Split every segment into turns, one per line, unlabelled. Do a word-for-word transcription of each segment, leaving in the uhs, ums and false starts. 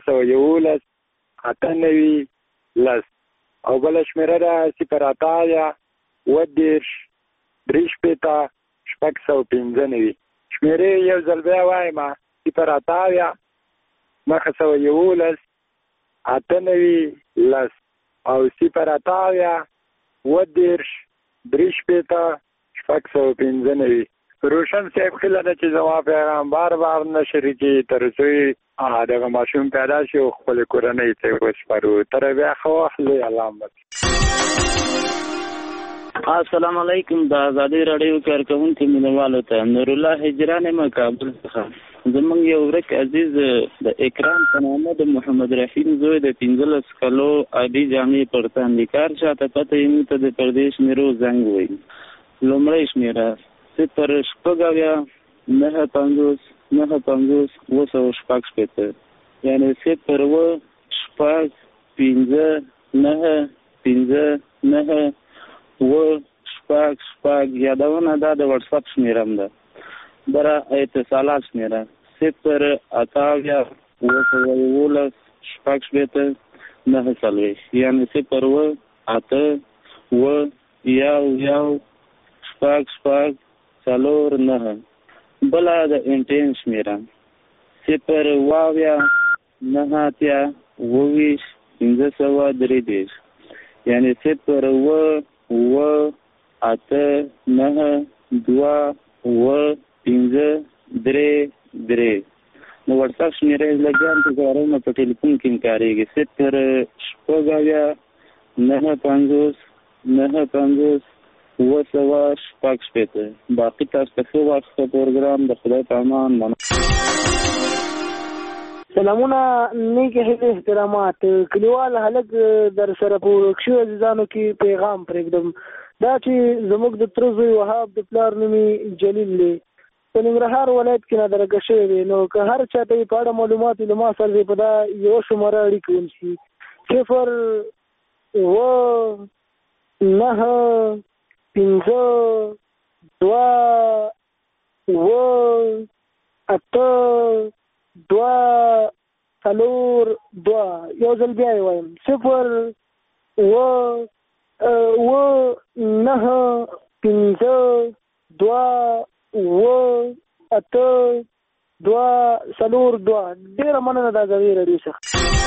سوه یولس اته نوي لس او بله شمېره ده صفر اته اویا اووه دېرش درې شپېته شپږ سوه پنځه نوي. شمېرې یو ځل بیا وایم: صفر اته اویا نهه سوه یولس اته نوي لس او صفر اته اویا اووه دېرش درې شپېته شپږ سوه پنځه نوي. روشن صاحب خیله ده چې زما پیغام بار بار نشر کړي تر څو دغه ماشوم پیدا شي او خپلې کورنۍ ته یې وسپارو. تر بیا ښه وخت لوی علامت.
السلام علیکم. د ازادۍ راډیو کارکوونکي مینوالو ته نور الله هجران یم کابل څخه. زموږ یو ورک عزیز د اکرام په نامه د محمد رحیم زوی د پنځلس کلو عادي جامې پر تن د کار شاته پته یې موږ ته د پردې شمېرو زنګ وایي. لومړی شمېره صفر شپږ اویا نهه پنځوس نهه پنځوس اووه سوه شپږ شپېته، یعنې صفر اووه شپږ پنځه نهه پنځه نهه اووه شپږ شپږ. یادونه دا د وټساپ شمېره هم ده. بله اتصالات شمېره صفر اته اویا اووه سوه یولس شپږ شپېته نهه څلوېښت، یعنې صفر اووه اته اووه یو یو شپږ شپږ څلور نهه. بله د انټین شمېره صفر اووه اویا نهه اتیا اووه ویشت پنځه سوه درې دېرش، یعنې صفر اووه اووه اته نهه دوه اووه پنځه درې درې. نو وټساپ شمېره یې لګیان چې کارونه په ټلیفون کې هم کارېږي. صفر شپږ اویا نهه پنځوس نهه پنځوس اووه سوه شپږ شپېته. باقي تاسو ته ښه وخت، ښه پروګرام. د خدای په امان.
سلامونه، نیکې هیلې، احترامات. کلیوال هلک در سره په ورک شوي عزیزانو کې پیغام پرېږدم. دا چې زموږ د تره زوی وهاب د پلار نوم یې جلیل دی، په ننګرهار ولایت کې نادرګه شوی دی. نو که هر چا ته یې په اړه معلومات وي له ما سره دې په دا یوه شماره اړیکه ونیسي: صفر اووه نهه پنځه دوه اووه اته دوه څلور دوه. یو ځل بیا یې وایم: صفر اووه اووه نهه پنځه دوه اووه اته دوه څلور دوه. ډېره مننه د ازادۍ راډیو څخه.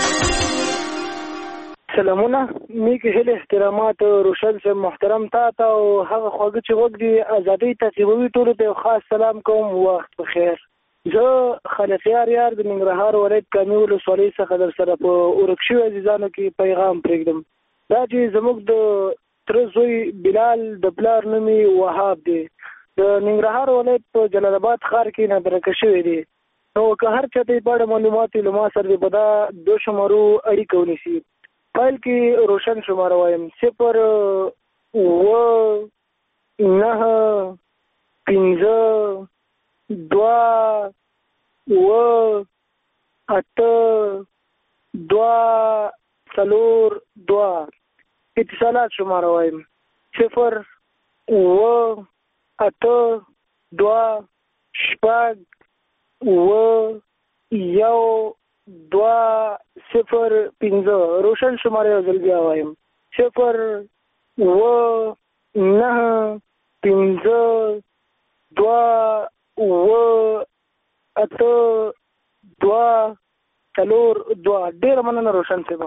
سلامونه، نیکې هیلې، احترامات. روشن صاحب محترم تا ته او هغه خواږه چې غوږ دي ازادۍ تعقیبوي ټولو ته یو خاص سلام کوم. وخت بخیر. زه خلفیار یار د ننګرهار ولایت کامې ولسوالۍ څخه در سره په ورک شوي عزیزانو کې پیغام پرېږدم. دا چې زموږ د تره زوی بلال د پلار نوم یې وهاب دی، د ننګرهار ولایت په جلال آباد ښار کې نادرکه شوی دی. نو که هر چا ته یې په اړه معلومات وي له ما سره دې په دا دو شمارو اړیکه ونیسي. فایل کې روشن شماره وایم: صفر اووه نهه پنځه دوه اووه اته دوه څلور دوه. اتصالات شماره وایم: صفر اووه اته دوه شپږ اووه یو دوه صفر پنځه. روشن شماره یو ځل بیا وایم: صفر اووه نهه پنځه دوه اووه اته دوه څلور دوه. ډېره مننه روشن صاحب.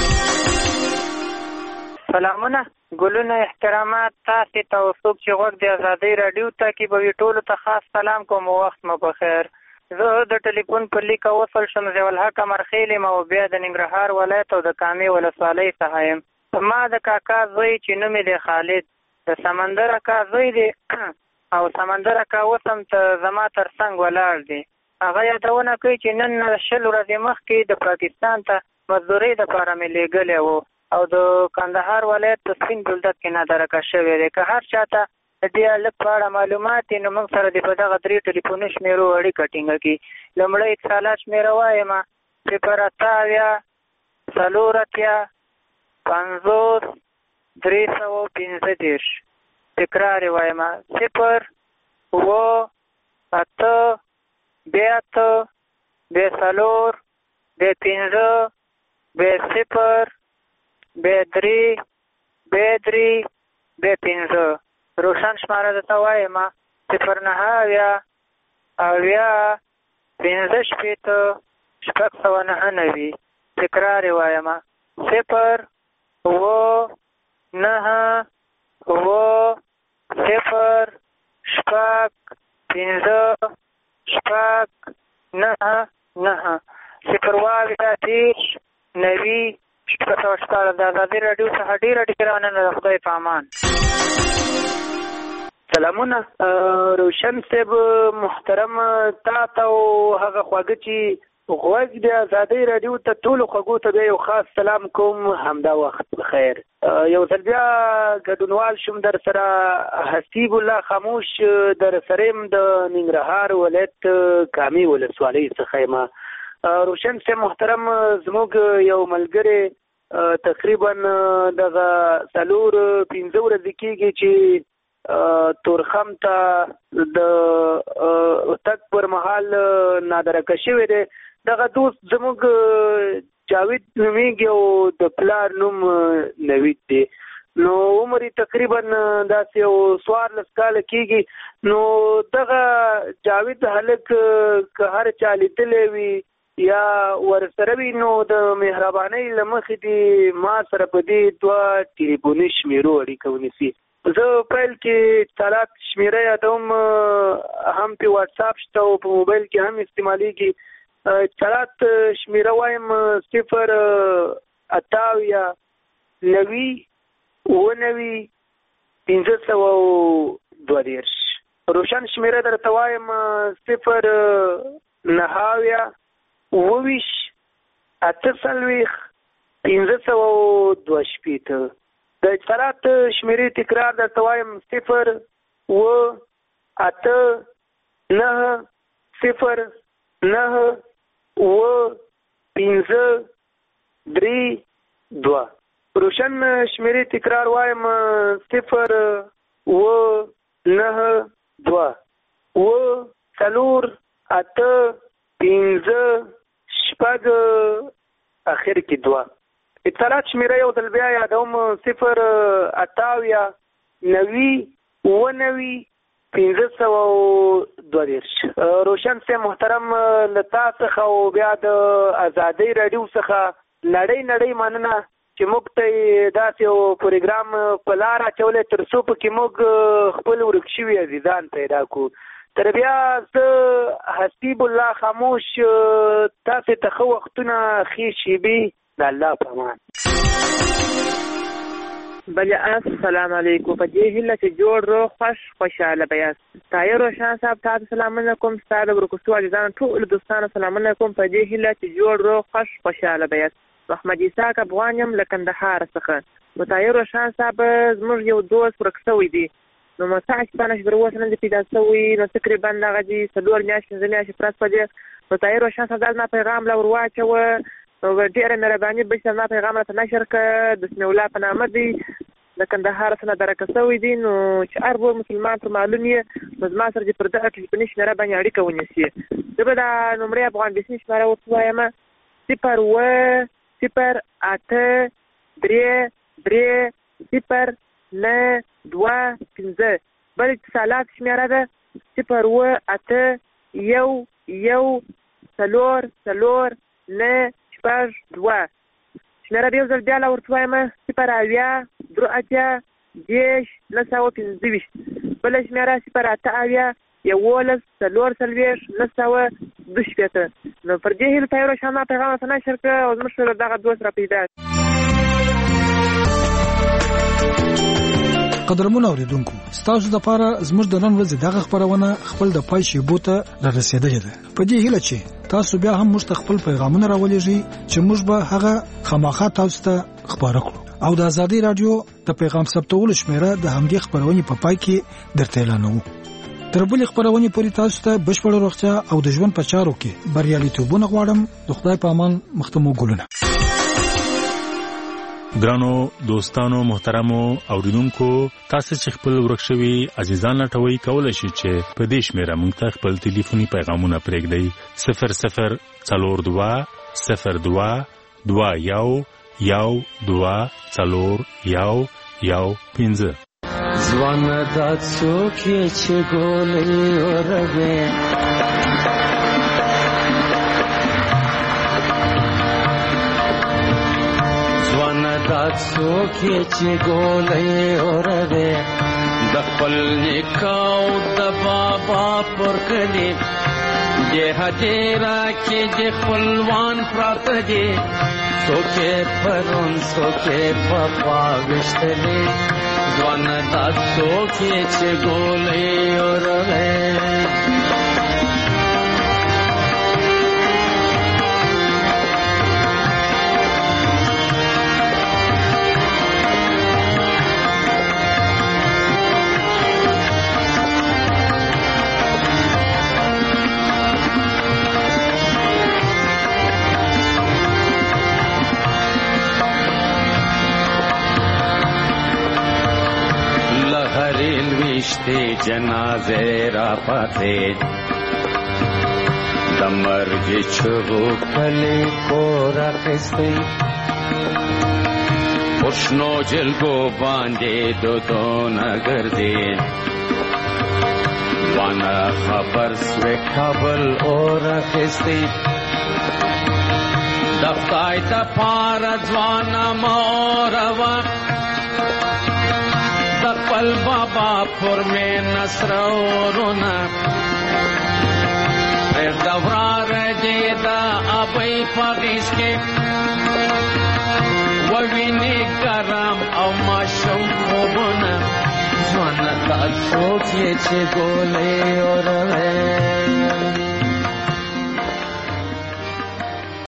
سلامونه، ګلونه، احترامات. تاسې ته او څوک چې غوږ د ازادۍ راډیو تعقیبوي ټولو ته خاص سلام کوم. وخت مو بخیر. زه د ټلیفون په لیکه وصل شم. ضیاءالحق امرخیل یم او بیا د ننګرهار ولایت او د کامې ولسوالۍ څخه یم. ما د کاکا زوی چې نوم یې دی خالد، د سمندر اکا زوی دی او سمندر اکا اوس هم ته زما تر څنګ ولاړ دی. هغه یادونه کوي چې نن شل ورځې مخکې د پاکستان ته مزدورۍ دپاره مې لېږلی و او د کندهار ولایت په سپین بولدک کې نادرکه شوی دی. که هر چا ته د دې هلک په اړه معلومات وي نو موږ سره دې په دغه درې ټلیفوني شمېرو اړیکه ټینګه کړي. لومړی اتصالات شمېره وایم: صفر اته اویا څلور اتیا پنځوس درې سوه پنځه دېرش. تکرار یې وایم: صفر اووه اته بیا اته بیا څلور بیا پنځه بیا صفر بیا درې بیا درې بیا پنځه. روشن شماره درته وایم: صفر نهه اویا اویا پنځه شپېته شپږ سوه نهه نوي. تکرار یې وایم: صفر اوه نهه اوه صفر شپږ پنځه شپږ نهه نهه. صفر اوه اویا دېرش نوي شپږ سوه شپاړس. د ازادي راډیو څخه ډېره ډېره مننه. د خدای په امان. سلامونه روشن صاحب محترم، تا ته او هغه خواږه چې غوږ د ازادۍ راډیو ته ټولو خوږو ته بیا یو خاص سلام کوم. همدا وخت بخیر. یو ځل بیا ګډونوال شوم در سره حسیب الله خاموش در سره یم د ننګرهار ولایت کامې ولسوالۍ څخه یم. روشن صاحب محترم، زموږ یو ملګری تقریبا دغه څلور پنځه ورځې کېږي چې تورخم ته د تګ پر مهال نادرکه شوی دی. دغه دوست زموږ جاوید نومیږي او د پلار نوم نوید دی. نو عمر یې تقریبا داسې یو څوارلس کاله کېږي. نو دغه جاوید هلک که هر چا لیدلی وي یا ورسره وي نو د مهربانۍ له مخې دې ما سره په دې دوه ټلیفوني شمېرو اړیکه ونیسي. زه پیل کې اتصالات شمېره یادوم، هم په واټساپ شته او په موبایل کې هم استعمالیږي. اتصالات شمېره وایم: صفر اته اویا نوي اوه نوي پنځه سوه دوه دېرش. روشن شمېره درته وایم: صفر نهه اویا اوه ویشت اته څلوېښت پنځه سوه دوه شپېته. د اتصالات شمېرې تکرار درته وایم: صفر اوه اته نهه صفر نهه اوه پنځه درې دوه. روشن شمېرې تکرار وایم: صفر اوه نهه دوه اوه څلور اته پنځه شپږ اخر کې دوه. اتصالات شمېره یو ځل بیا یادوم: صفر اته اویا نوي اوه نوي پنځه سوه دوه دېرش. روشن صاحب محترم، له تا څخه او بیا د ازادۍ راډیو څخه نړۍ نړۍ مننه چې موږ ته یې داسې یو پروګرام په لار اچولی تر څو پکې موږ خپل ورک شوي عزیزان پیدا کړو. تر بیا زه حسیب الله خاموش تاسې ته ښه وختونه ښې شېبې د الله په امان.
بله السلام علیکم. په دې هیله چې جوړ روغ خوش خوشحاله به یاست. طاهر روشن صاحب ته سلامونه کوم. ستا د ورکوستو عزیزانو ټولو دوستانو سلامونه کوم. په دې هیله چې جوړ روغ خوش خوشحاله به یاست. محمد اسحاق افغان یم له کندهار څخه. نو طاهر روشن صاحب زموږ یو دوست ورک شوی دی. نو مساج شپانه چې تر اوسه نه دی پیدا شوی. نو تقریبا دغه دي څلور میاشتې پنځه میاشتې پرس په دې. نو طاهر روشن صاحب دا زما پیغام له ور واچوه. نو ډېره مهرباني بشته زما پیغام راته نشر کړه. د سمیع الله په نامه دی، د کندهار څخه درکه شوی دی. نو چې هر ور مسلمان ته معلوم یې نو زما سره دې پر دغه ټلیفوني شمېره باندې اړیکه ونیسي. زه به دا نمرې افغان بېسني شمېره ورته وایم: صفر اوه صفر اته درې درې صفر نه دوه پنځه. بل اتصالات شمېره ده: صفر اوه اته یو یو څلور څلور نه شپږ دوه. شمېره یو ځل بیا له ورته وایم: صفر اویا درې اتیا دېرش نهه سوه پنځه ویشت. بله شمېره صفر اته اویا یولس څلور څلوېښت نهه سوه دوه شپېته. نو پر دې هیله طاهر روشن ما پیغام راته نشر کړه او زموږ سره دغه دوست را پیدا.
قدرمن اوریدونکو، ستاسو لپاره زموږ د نن ورځې دغه خبرونه خپل د پای شیبو ته را رسیدلې ده. په دې هیله چې تاسو بیا هم موږ ته خپل پیغامونه راولېږئ چې موږ به هغه خامخا تاسو ته خبره کړو. او د ازادۍ راډیو د پیغام ثبتولو شمېره د همدې خبرونې په پای کې درته اعلانوو. تر بلې خبرونې پورې تاسو ته بشپړه روغتیا او د ژوند په چارو کې بریالیتوبونه غواړم. د خدای په امان. مختمو ګلونه.
ګرانو دوستانو محترمو اوریدونکو، تاسو چې خپل ورک شوي عزیزان لټوي کولای شئ چې په دې شمېره موږ ته خپل ټلیفوني پیغامونه پرېږدئ: صفر صفر څلور دوه صفر دوه دوه یو یو دوه څلور یو یو پنځه.
ځوانه دا څوک یې چې ګولۍ اوروې ځوانه دا څوک یې چې ګولۍ اوروې د خپل نیکه او د بابا پر کلي دې هدیره کې د خپلوان پراته دي څوک یې پرون څوک یې په خوا ویشتلي ځوانه دا څوک یې چې ګولۍ اوروې ویشتی جنازه را پاتے د مرګ چغو کلی کور اخیستی پښنو جلګو باندې دودونه ګرځي وانا خبر سوی کابل اور اخیستی د خدای د پاره ځوانه موروا خپل بابا پر میں نصر ورونا پر دورا رجی دا ابی پاگیس کے ووینی کرم او ماشم خوبونا زوانا تا سوک یہ چه گولی اوروے